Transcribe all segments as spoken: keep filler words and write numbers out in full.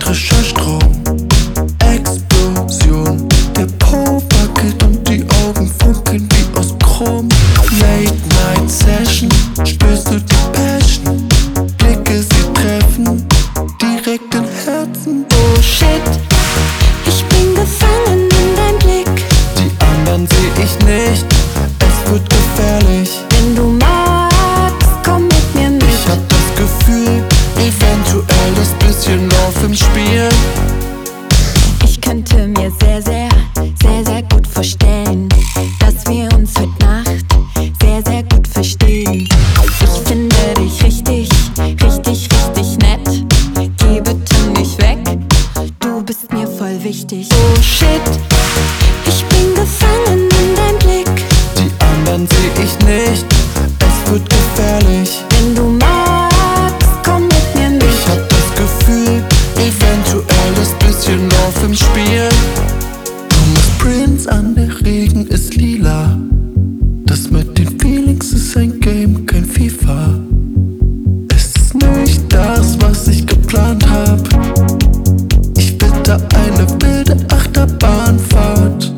elektrischer Strom, Explosion. Der Po wackelt und die Augen funkeln wie aus Chrom. Late Night Session, spürst du die Passion? Blicke sie treffen, direkt in Herzen. Oh shit, ich bin gefangen in dein Blick. Die anderen seh ich nicht, es wird gefährlich. Wenn du magst, komm mit mir mit. Ich hab das Gefühl, eventuell ist bisschen Lauf im Spiel. Ich könnte mir sehr, sehr, sehr, sehr gut vorstellen, dass wir uns heute Nacht sehr, sehr gut verstehen. Ich finde dich richtig, richtig, richtig nett. Geh bitte nicht weg, du bist mir voll wichtig. Oh shit, ich bin gefangen in dein Blick. Die anderen seh ich nicht, es wird gefährlich. Wenn du magst, komm mit mir mit. Ich hab das Gefühl, eventuell ist bisschen Lauf im Spiel. Thomas Prince an der Regen ist lila. Das mit den Feelings ist ein Game, kein FIFA. Es ist nicht das, was ich geplant hab. Ich witter eine wilde Achterbahnfahrt.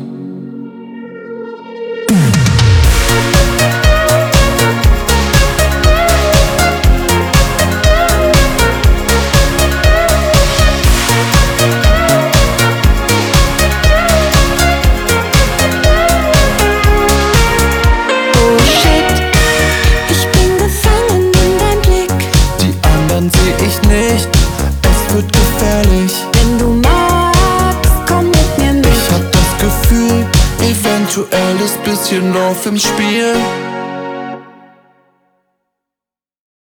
Oh shit, ich bin gefangen in dein Blick. Die anderen seh ich nicht, es wird gefährlich. Wenn du magst, komm mit mir mit. Ich hab das Gefühl, eventuell ist bisschen Lauf im Spiel.